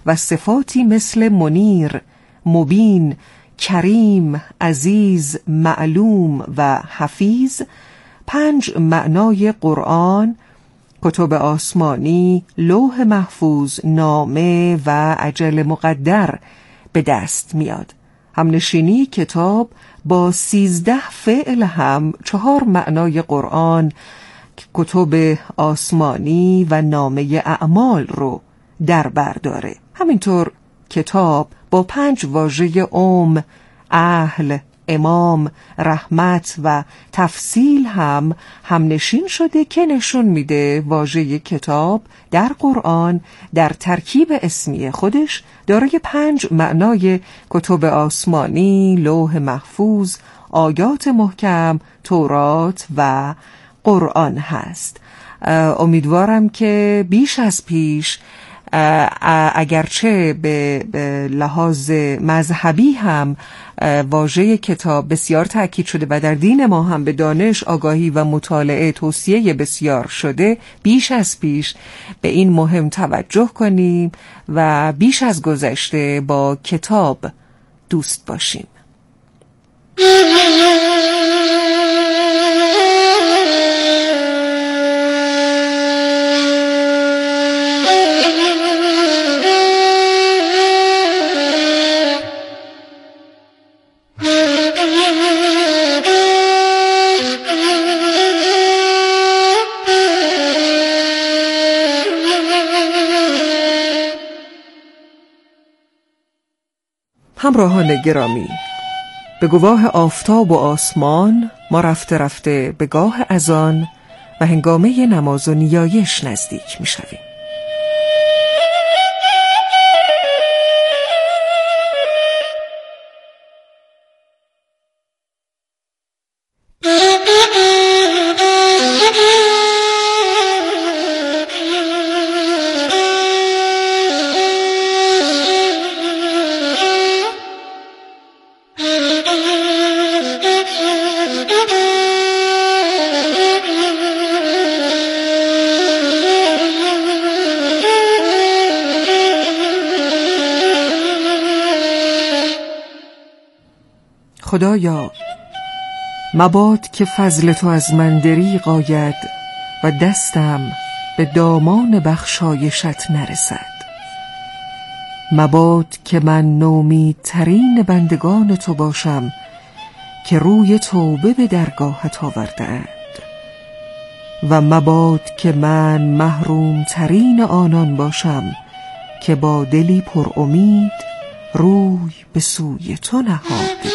و صفاتی مثل منیر، مبین، کریم، عزیز، معلوم و حفیظ 5 معنای قرآن، کتب آسمانی، لوح محفوظ، نامه و اجل مقدر به دست میاد. همنشینی کتاب با 13 فعل هم 4 معنای قرآن، کتب آسمانی و نامه اعمال رو در بر داره. همینطور کتاب با 5 واژه اهل، امام، رحمت و تفصیل هم همنشین شده که نشون میده واژه کتاب در قرآن در ترکیب اسمی خودش دارای 5 معنای کتب آسمانی، لوح محفوظ، آیات محکم، تورات و قرآن هست. امیدوارم که بیش از پیش اگرچه به لحاظ مذهبی هم واژه کتاب بسیار تأکید شده و در دین ما هم به دانش، آگاهی و مطالعه توصیه بسیار شده، بیش از پیش به این مهم توجه کنیم و بیش از گذشته با کتاب دوست باشیم. همراهان گرامی، به گواه آفتاب و آسمان ما رفته رفته به گاه اذان و هنگامه نماز و نیایش نزدیک می شویم. خدایا، مباد که فضل تو از من دریغ آید و دستم به دامان بخشایشت نرسد. مباد که من نومیدترین بندگان تو باشم که روی توبه به درگاهت آورده‌اند و مباد که من محرومترین آنان باشم که با دلی پر امید روی به سوی تو نهاده.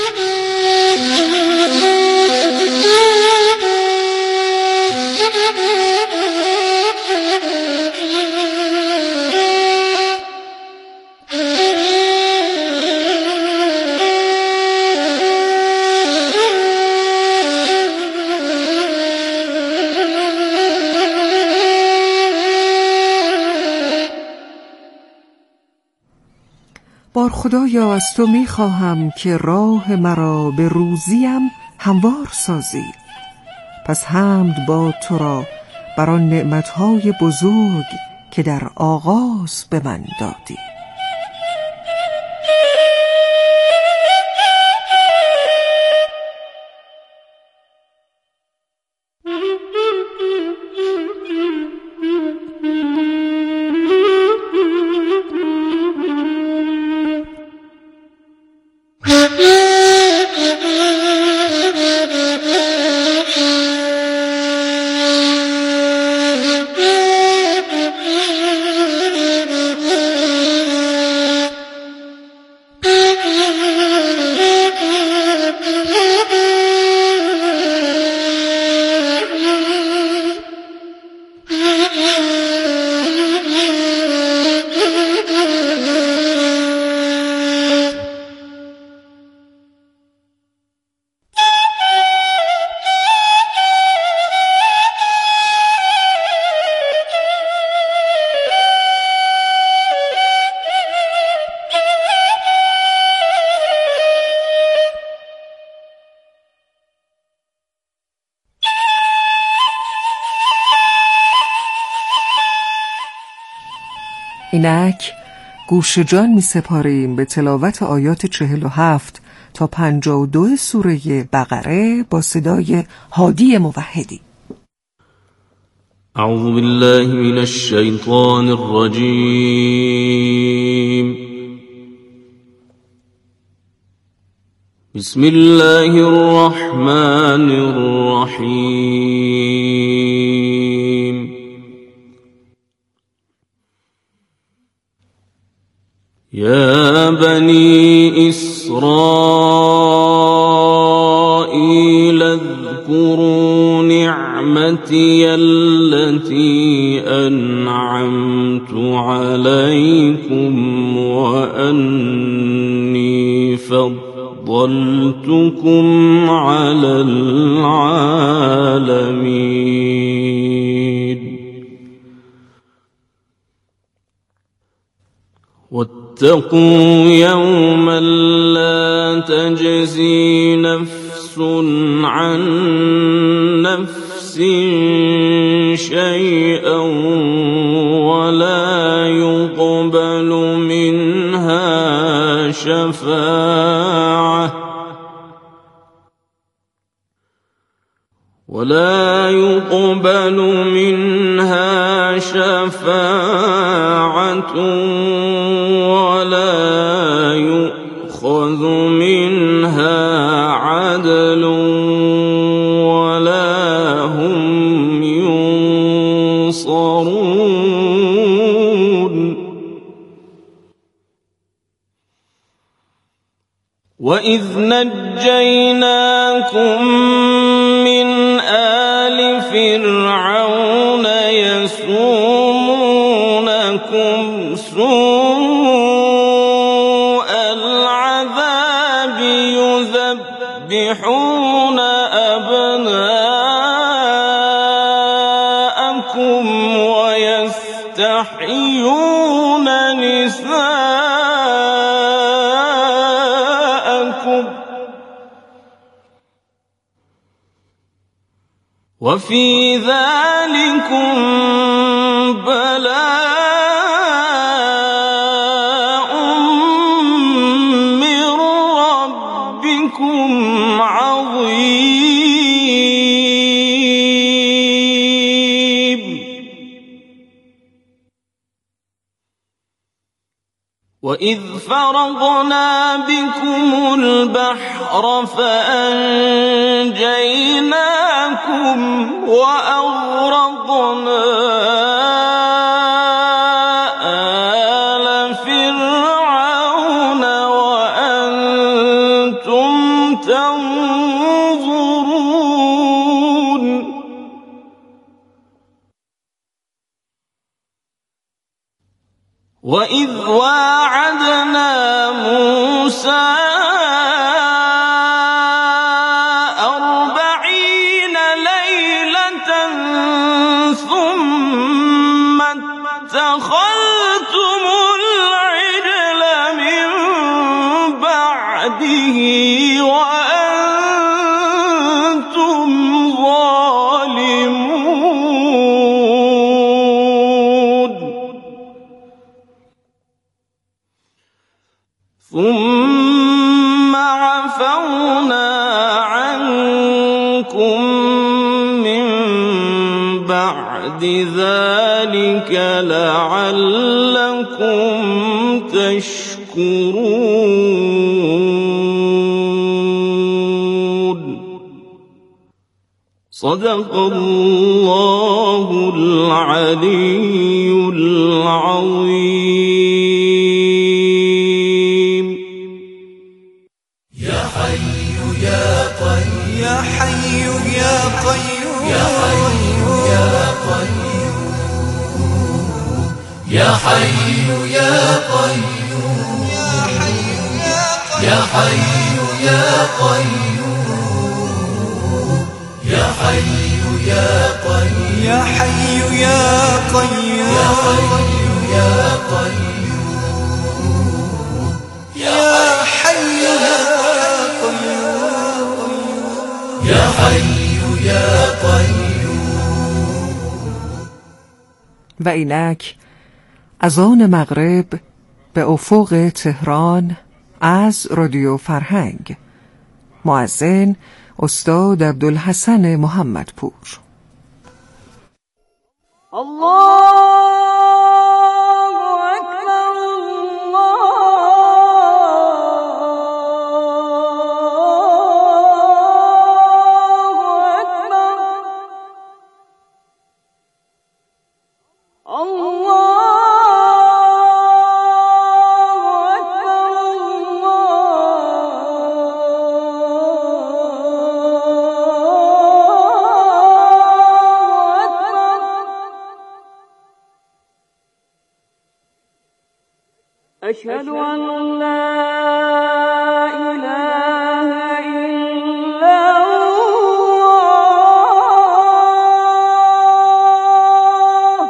بار خدایا، از تو میخواهم که راه مرا به روزیم هموار سازی. پس حمد باد تو را بر آن نعمتهای بزرگ که در آغاز به من دادی. اینک گوش جان می سپاریم به تلاوت آیات 47 تا 52 سوره بقره با صدای هادی موحدی. اعوذ بالله من الشیطان الرجیم. بسم الله الرحمن الرحیم. یا بنی اسرائیل اذکروا نعمتی التي أنعمت عليكم وأني فضلتكم على العالمين. واتقوا يوما لا تجزي نفس عن نفس شيئا ولا يقبل منها شفاعة ولا يؤخذ منها عدل ولا هم ينصرون. وإذ نجيناكم من آل فرعون يسومونكم سوء العذاب يذبحون أبناءكم ويستحيون نساءكم وفي ذلكم بلاء من ربكم عظيم. وإذ فرضنا بكم البحر فأنجيناكم وأغرقنا آل فرعون وأنتم تنظرون. وإذ واعدنا موسى 40 ليلة ثم اتخذتم العجل من بعده وأنتم ظالمون. ثم عفونا عنكم من بعد ذلك لعلكم تشكرون. صدق الله العلي العظيم. يا حي يا قيوم يا حي يا قيوم يا حي يا قيوم يا حي يا قيوم يا حي يا قيوم يا حي يا قيوم يا حي يا قيوم يا حي يا قيوم يا حي يا قيوم يا حي يا قيوم. و اینک از آن مغرب به افق تهران از رادیو فرهنگ. مؤذن استاد عبدالحسن محمدپور. أشهد أن لا إله إلا الله.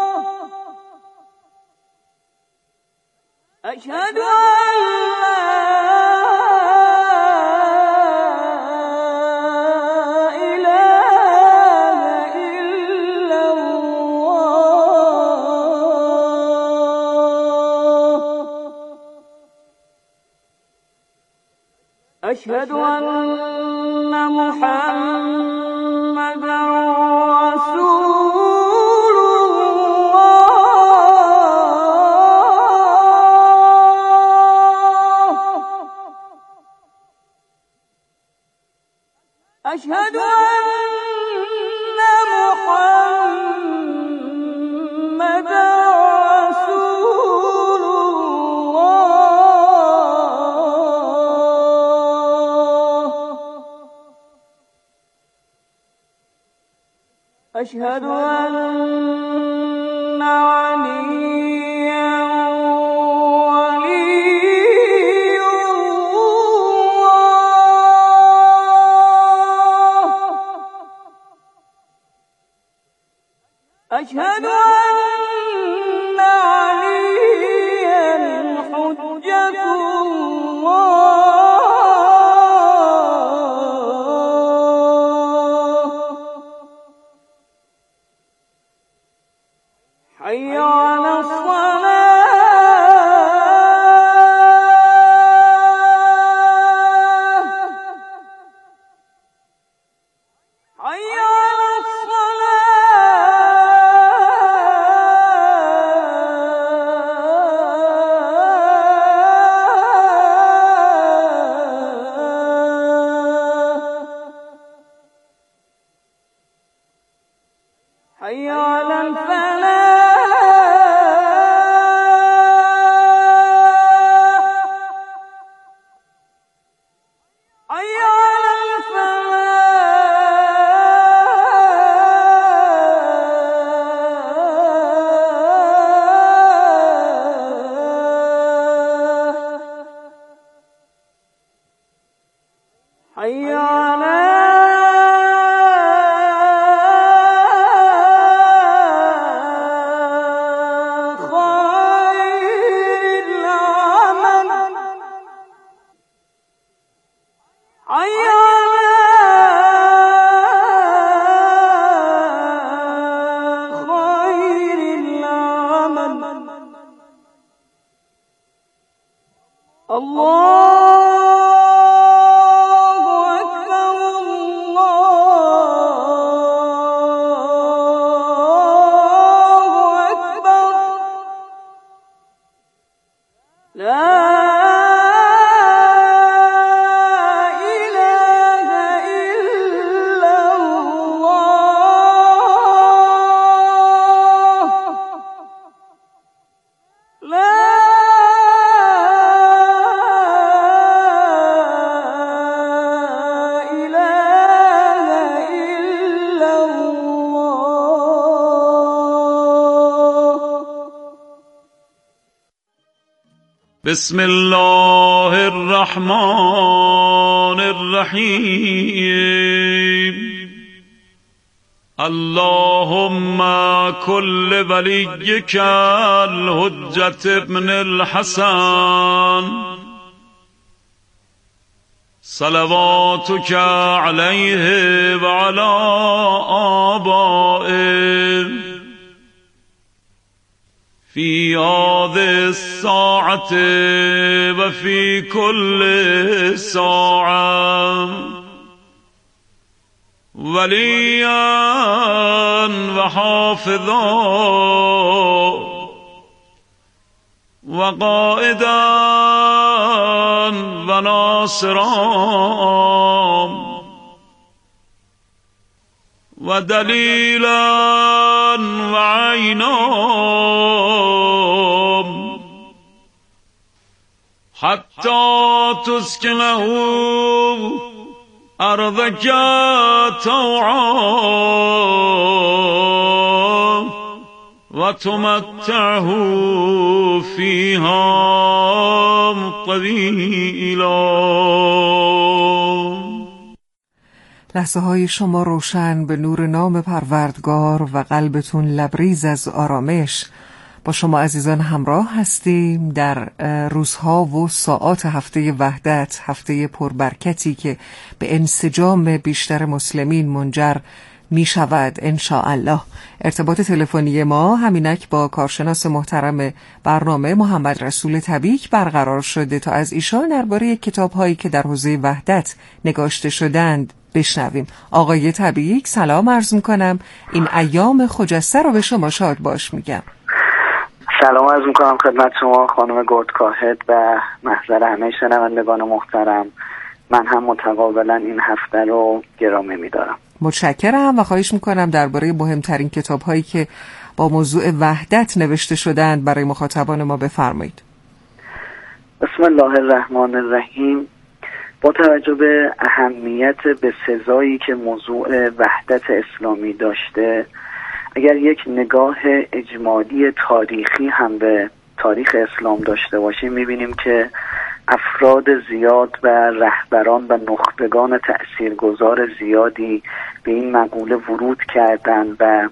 أشهد أن أشهد أن محمدا رسول الله. أشهد أن محمدا أشهد أن عليا ولي الله. أشهد أن عليا حجة الله. حي على الصلاة. حي على الصلاة. حي على الفلاح. حي على خير العمل. حي على خير العمل. الله بسم الله الرحمن الرحیم. اللهم كل وليك الحجة ابن الحسن صلواتك عليه وعلى آبائه في هذه الساعة وفي كل ساعة وليا وحافظا وقائدا وناصرا ودليلا وعينا حتى تسكنه أرضك طوعا وتمتعه فيها طويلا. لحظه های شما روشن به نور نام پروردگار و قلبتون لبریز از آرامش. با شما عزیزان همراه هستیم در روزها و ساعات هفته وحدت، هفته پربرکتی که به انسجام بیشتر مسلمین منجر می شود انشاءالله. ارتباط تلفنی ما همینک با کارشناس محترم برنامه محمد رسول تبیک برقرار شده تا از ایشان درباره کتاب‌هایی که در حوزه وحدت نگاشته شدند بشنویم. آقای تبیک سلام عرض می‌کنم. این ایام خجسته رو به شما شاد باش میگم. سلام عرض می‌کنم خدمت شما خانم گردکاهد و محضر همه شنوندگان محترم. من هم متقابلا این هفته رو گرامی می‌دارم. متشکرم و خواهش میکنم درباره مهمترین کتاب‌هایی که با موضوع وحدت نوشته شدند برای مخاطبان ما بفرمایید. بسم الله الرحمن الرحیم. با توجه به اهمیت به سزایی که موضوع وحدت اسلامی داشته، اگر یک نگاه اجمالی تاریخی هم به تاریخ اسلام داشته باشیم می‌بینیم که افراد زیاد و رهبران و نخبگان تأثیرگذار زیادی به این مقوله ورود کردند و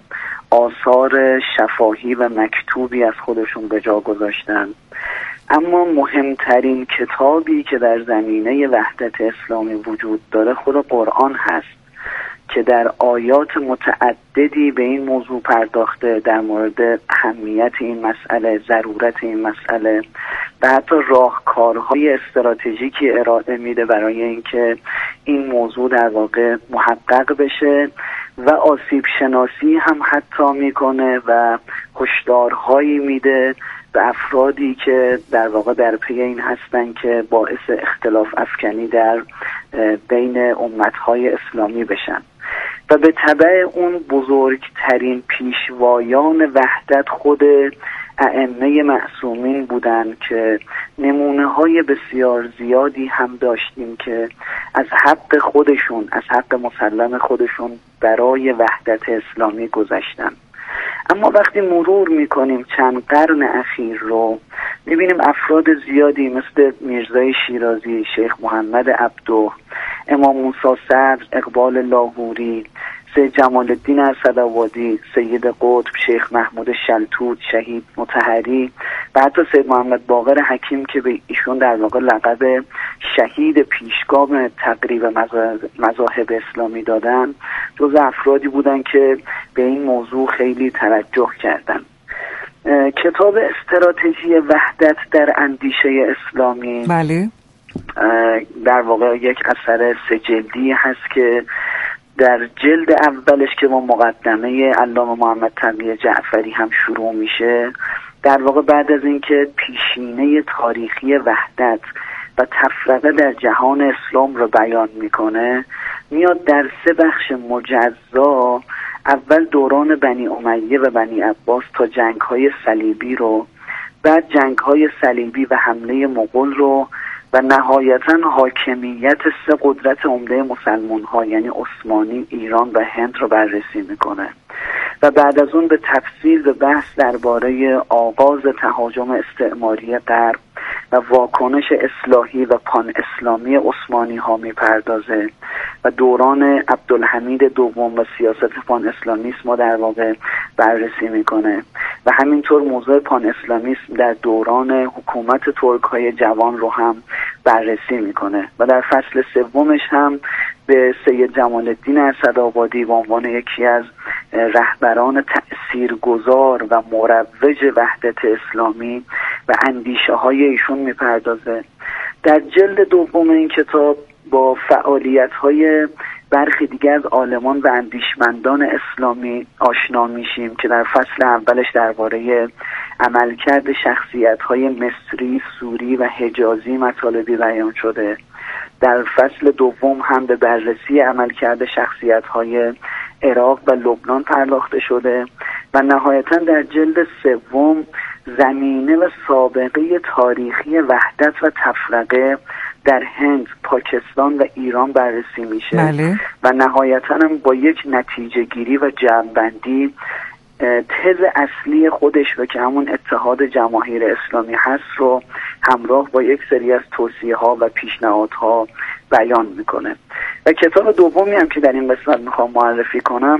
آثار شفاهی و مکتوبی از خودشون به جا گذاشتند. اما مهمترین کتابی که در زمینه وحدت اسلامی وجود داره خود قرآن هست که در آیات متعددی به این موضوع پرداخته، در مورد اهمیت این مسئله، ضرورت این مسئله و حتی راهکارهای استراتژیکی ارائه میده برای اینکه این موضوع در واقع محقق بشه و آسیب شناسی هم حتی میکنه و هشدارهایی میده به افرادی که در واقع در پی این هستن که باعث اختلاف افکنی در بین امتهای اسلامی بشن. و به تبع اون بزرگترین پیشوایان وحدت خود ائمه معصومین بودند که نمونه های بسیار زیادی هم داشتیم که از حق خودشون، از حق مسلم خودشون برای وحدت اسلامی گذشتن. اما وقتی مرور میکنیم چند قرن اخیر رو میبینیم افراد زیادی مثل میرزای شیرازی، شیخ محمد عبدو، امام موسی صدر، اقبال لاهوری، سید جمال الدین اسدآبادی، سید قطب، شیخ محمود شلتوت، شهید مطهری و حتی سید محمد باقر حکیم که به ایشون در واقع لقب شهید پیشگام تقریب مذاهب اسلامی دادن، جز افرادی بودن که به این موضوع خیلی توجه کردن. کتاب استراتژی وحدت در اندیشه اسلامی بله در واقع یک اثر 3 جلدی هست که در جلد اولش که با مقدمه علامه محمد تقی جعفری هم شروع میشه، در واقع بعد از اینکه پیشینه تاریخی وحدت و تفرقه در جهان اسلام رو بیان میکنه، میاد در 3 بخش مجزا اول دوران بنی امیه و بنی عباس تا جنگ‌های صلیبی رو، بعد جنگ‌های صلیبی و حمله مغول رو و نهایتاً حاکمیت 3 قدرت عمده مسلمان‌ها یعنی عثمانی، ایران و هند رو بررسی میکنه و بعد از اون به تفصیل به بحث درباره آغاز تهاجم استعماری غرب و واکنش اصلاحی و پان اسلامی عثمانی ها میپردازه و دوران عبدالحمید دوم و سیاست پان اسلامیسم رو در واقع بررسی میکنه و همینطور موضوع پان اسلامیسم در دوران حکومت ترک های جوان رو هم بررسی میکنه و در فصل 3 هم به سید جمال الدین اسدآبادی به عنوان یکی از رهبران تأثیرگذار و مروج وحدت اسلامی و اندیشه های ایشون میپردازه. در جلد دوم این کتاب با فعالیت های برخی دیگر از عالمان و اندیشمندان اسلامی آشنا میشیم که در فصل اولش درباره عملکرد شخصیت‌های مصری، سوری و حجازی مطالبی بیان شده. در فصل دوم هم به بررسی عملکرد شخصیت‌های عراق و لبنان پرداخته شده و نهایتاً در جلد سوم زمینه و سابقه تاریخی وحدت و تفرقه در هند، پاکستان و ایران بررسی میشه. بله. و نهایتاً هم با یک نتیجه گیری و جمع‌بندی تز اصلی خودش و که همون اتحاد جماهیر اسلامی هست رو همراه با یک سری از توصیه‌ها و پیشنهادها بیان میکنه. و کتاب دومی هم که در این قسمت میخوام معرفی کنم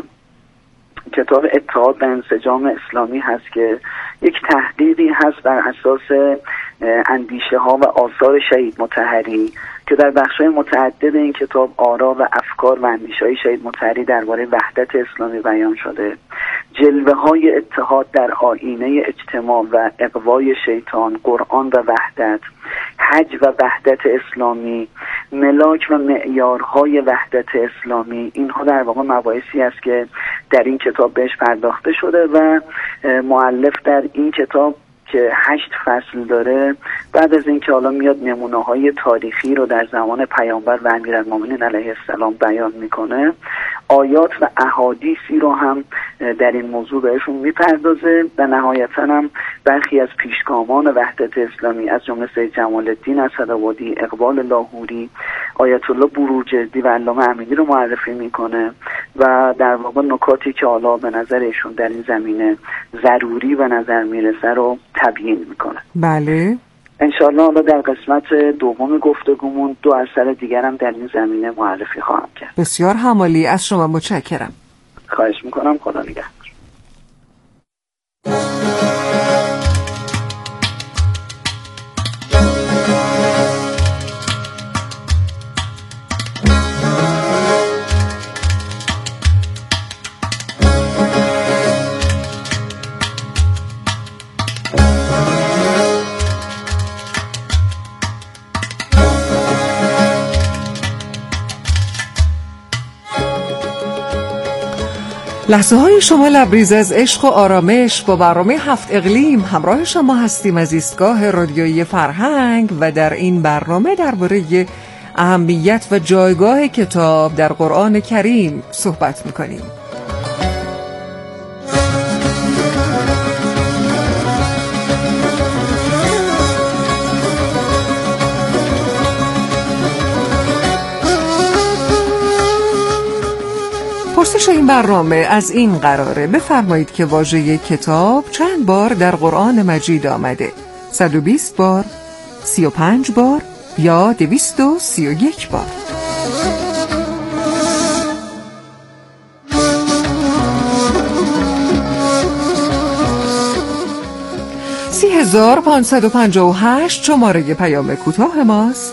کتاب اتحاد و انسجام اسلامی هست که یک تحقیقی هست بر اساس اندیشه ها و آثار شهید مطهری که در بخش‌های متعدد این کتاب آرا و افکار و اندیشه‌های شهید مطهری درباره وحدت اسلامی بیان شده. جلوه‌های اتحاد در آیینه اجتماع و اغوای شیطان، قرآن و وحدت، حج و وحدت اسلامی، ملاک و معیارهای وحدت اسلامی، اینها در واقع مباحثی است که در این کتاب بهش پرداخته شده و مؤلف در این کتاب که 8 فصل داره بعد از اینکه حالا میاد نمونه‌های تاریخی رو در زمان پیامبر و امیرالمومنین علیه السلام بیان میکنه، آیات و احادیثی رو هم در این موضوع بهشون میپردازه و نهایتاً هم برخی از پیشگامان وحدت اسلامی از جمله سید جمال الدین اسدآبادی، اقبال لاهوری، آیت الله بروجردی و علامه امینی رو معرفی میکنه و در واقع نکاتی که حالا به نظر ایشون در این زمینه ضروری و نظر میرسه رو تبیین میکنه. بله. انشاءالله حالا در قسمت دوم گفتگومون 2 اثر دیگر هم در این زمینه معرفی خواهم کرد. بسیار همالی، از شما متشکرم. خواهش میکنم. خدا نگهدار. لحظه های شما لبریز از عشق و آرامش با برنامه 7 اقلیم همراه شما هستیم از ایستگاه رادیویی فرهنگ و در این برنامه درباره اهمیت و جایگاه کتاب در قرآن کریم صحبت میکنیم. پرسش این برنامه از این قراره: بفرمایید که واژه کتاب چند بار در قرآن مجید آمده؟ 120 بار، 35 بار یا 231 بار؟ $30,558 شماره پیام کوتاه ماست.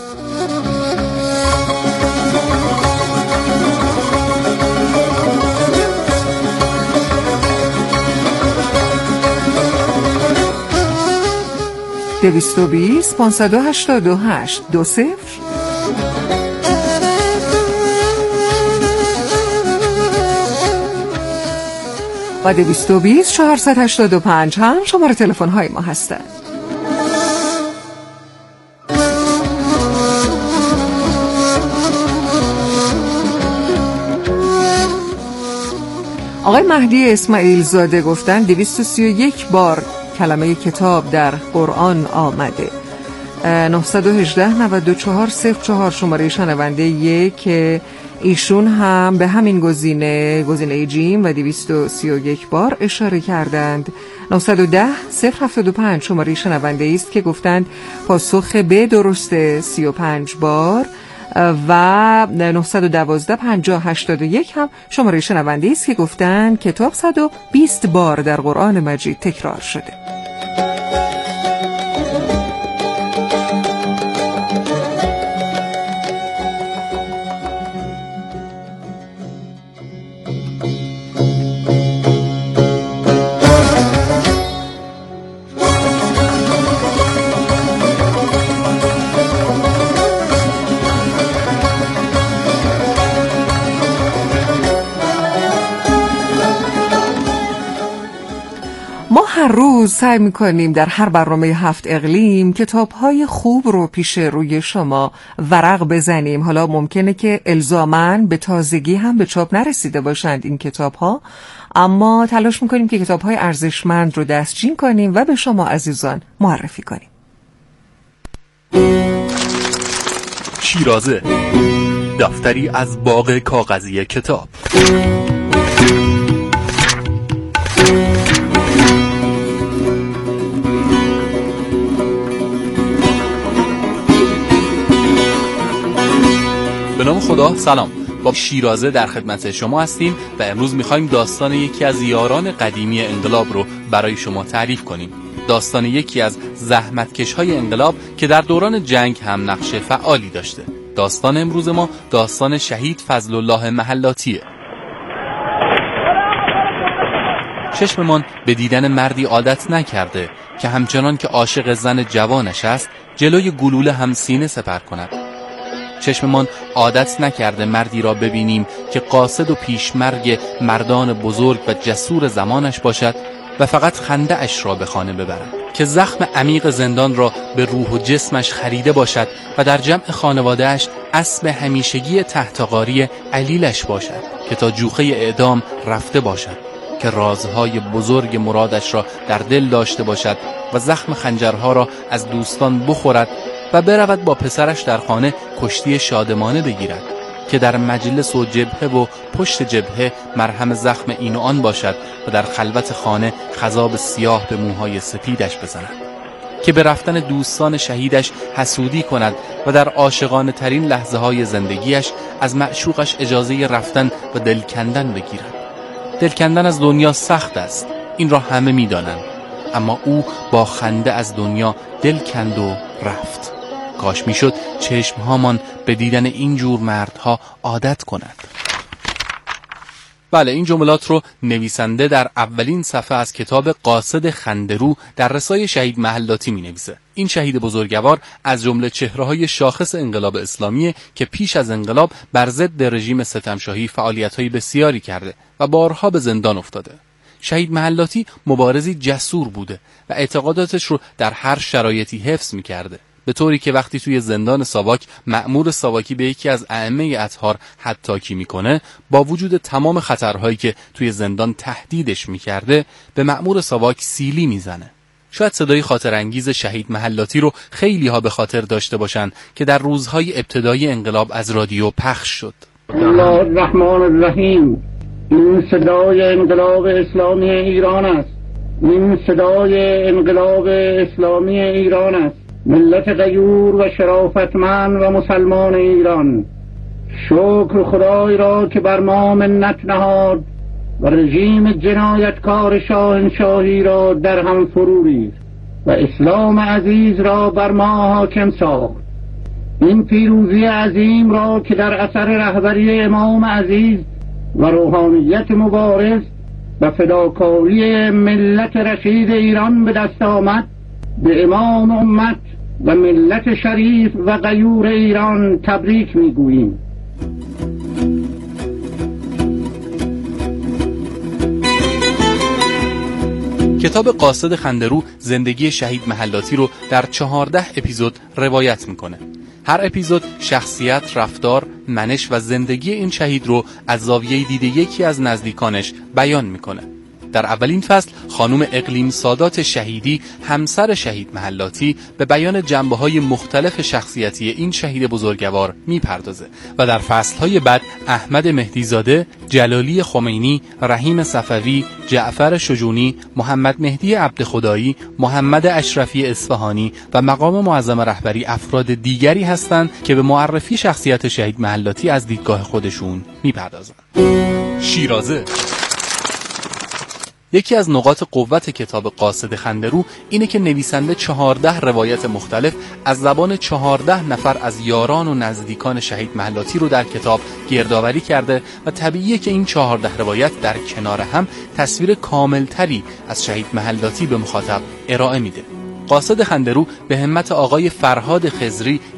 $220,588 20 و 220-485 هم شماره تلفن های ما هستند. آقای مهدی اسماعیل زاده گفتن 231 بار کلمه کتاب در قرآن آمده. 918-9404 شماره شنونده یک که ایشون هم به همین گزینه جیم و 231 بار اشاره کردند. 910-075 شماره شنونده است که گفتند پاسخ به درسته 35 بار و 912-5081 هم شماره شنونده است که گفتند کتاب 120 بار در قرآن مجید تکرار شده. هر روز سعی میکنیم در هر برنامه 7 اقلیم کتاب‌های خوب رو پیش روی شما ورق بزنیم. حالا ممکنه که الزاماً به تازگی هم به چاپ نرسیده باشند این کتاب‌ها، اما تلاش میکنیم که کتاب‌های ارزشمند رو دستچین کنیم و به شما عزیزان معرفی کنیم. شیرازه، دفتری از باغ کاغذی کتاب. به نام خدا، سلام. با شیرازه در خدمت شما هستیم و امروز میخوایم داستان یکی از یاران قدیمی انقلاب رو برای شما تعریف کنیم. داستان یکی از زحمتکش‌های انقلاب که در دوران جنگ هم نقش فعالی داشته. داستان امروز ما داستان شهید فضل الله محلاطیه. چشممان به دیدن مردی عادت نکرده که همچنان که عاشق زن جوانش است جلوی گلوله هم سینه سپر کند. چشممان عادت نکرده مردی را ببینیم که قاصد و پیشمرگ مردان بزرگ و جسور زمانش باشد و فقط خنده اش را به خانه ببرد، که زخم عمیق زندان را به روح و جسمش خریده باشد و در جمع خانوادهش اسب همیشگی تحتقاری علیلش باشد که تا جوخه اعدام رفته باشد، که رازهای بزرگ مرادش را در دل داشته باشد و زخم خنجرها را از دوستان بخورد و برود با پسرش در خانه کشتی شادمانه بگیرد، که در مجلس و جبهه و پشت جبهه مرهم زخم این و آن باشد و در خلوت خانه خضاب سیاه به موهای سپیدش بزند، که به رفتن دوستان شهیدش حسودی کند و در عاشقانه ترین لحظه های زندگیش از معشوقش اجازه رفتن و دل کندن بگیرد. دل کندن از دنیا سخت است، این را همه می دانند، اما او با خنده از دنیا دل کند و رفت. کاش میشد چشمهامان به دیدن این جور مردها عادت کنند. بله، این جملات رو نویسنده در اولین صفحه از کتاب قاصد خندرو در رسای شهید محلاطی می نویسه. این شهید بزرگوار از جمله چهره‌های شاخص انقلاب اسلامی که پیش از انقلاب بر ضد رژیم ستمشاهی فعالیت‌های بسیاری کرده و بارها به زندان افتاده. شهید محلاطی مبارزی جسور بوده و اعتقاداتش رو در هر شرایطی حفظ می‌کرده، به طوری که وقتی توی زندان ساواک مأمور ساواکی به یکی از ائمه اطهار حطاکی میکنه، با وجود تمام خطرهایی که توی زندان تهدیدش میکرده به مأمور ساواک سیلی میزنه. شاید صدای خاطر انگیز شهید محلاطی رو خیلی ها به خاطر داشته باشن که در روزهای ابتدایی انقلاب از رادیو پخش شد. الله الرحمن الرحیم. این صدای انقلاب اسلامی ایران است. این صدای انقلاب اسلامی ایران است. ملت غیور و شرافتمند و مسلمان ایران، شکر خدای را که بر ما منت نهاد و رژیم جنایتکار شاهنشاهی را در هم فرو ریخت و اسلام عزیز را بر ما حاکم ساخت. این پیروزی عظیم را که در اثر رهبری امام عزیز و روحانیت مبارز و فداکاری ملت رشید ایران به دست آمد، به امام امت و ملت شریف و غیور ایران تبریک میگوییم. کتاب قاصد خندرو زندگی شهید محلاطی رو در 14 اپیزود روایت میکنه. هر اپیزود شخصیت، رفتار، منش و زندگی این شهید رو از زاویه دید یکی از نزدیکانش بیان میکنه. در اولین فصل خانم اقلیم سادات شهیدی، همسر شهید محلاطی، به بیان جنبه‌های مختلف شخصیتی این شهید بزرگوار میپردازه و در فصل‌های بعد احمد مهدیزاده، جلالی خمینی، رحیم صفوی، جعفر شجونی، محمد مهدی عبدخدایی، محمد اشرفی اصفهانی و مقام معظم رهبری افراد دیگری هستند که به معرفی شخصیت شهید محلاطی از دیدگاه خودشون میپردازند. شیرازه. یکی از نقاط قوت کتاب قاصد خندرو اینه که نویسنده 14 روایت مختلف از زبان 14 نفر از یاران و نزدیکان شهید محلاطی رو در کتاب گردآوری کرده و طبیعیه که این 14 روایت در کنار هم تصویر کاملتری از شهید محلاطی به مخاطب ارائه میده. قاصد خندرو به همت آقای فرهاد خضری